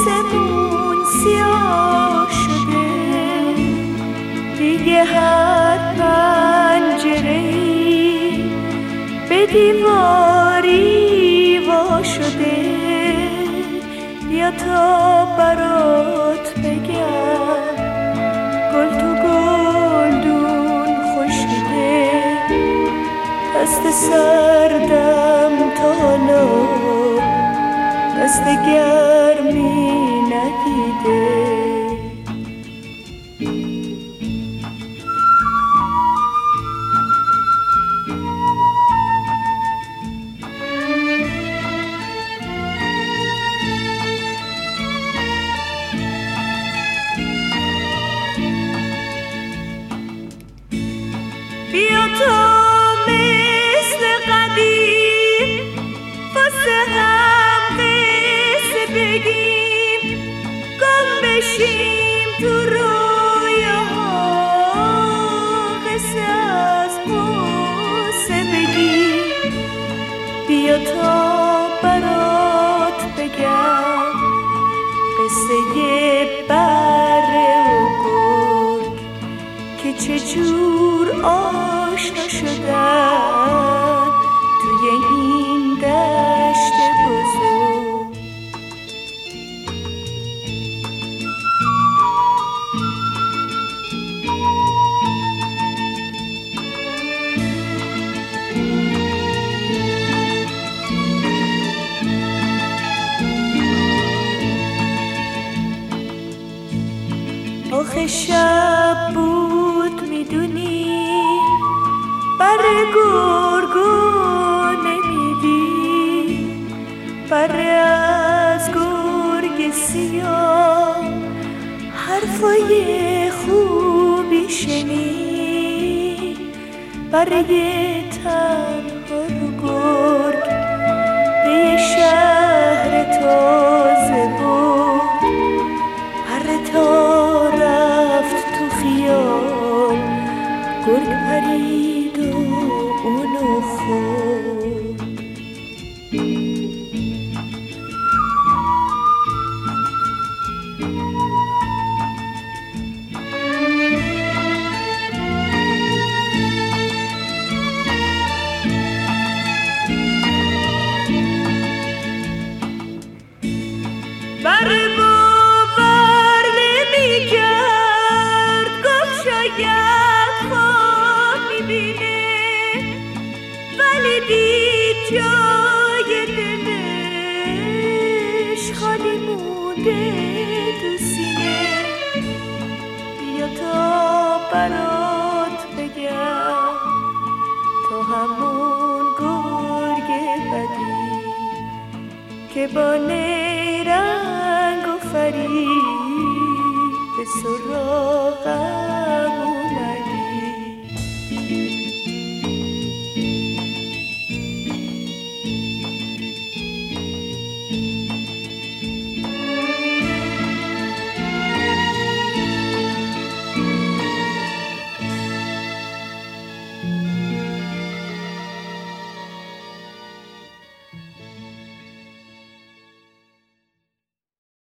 آسمون سیاه شده، دیگه هر پنجره‌ای به دیواری وا شده. بیا تا برات بگم گل تو گلدون خشکیده، دست سردم تا حالا دست گرمی ندیده. بیا تا مثل قدیم واسه هم قصه بگیم، گم بشیم تو رویاها، قصه از قصه بگیم. بیا تا برات بگم قصه بره و گرگ که چجور آشنا شدن توی این دشت بزرگ. آخه شب بود میدونی بره گرگو نمیدی، بره از گرگ سیاه حرفای خوبی شنید، بره تنها رو گرگ به یه شهر تازه بود، بره تا رفت تو خیال گرگ پرید و اونو خورد. بره باور نمی‌کرد، گفت شاید خواب می‌بینه، ولی دید جای دلش خالی مونده تو سینه. بیا تا برات بگم تو همون گرگ بدی که با نیرنگ و فریب به سراغم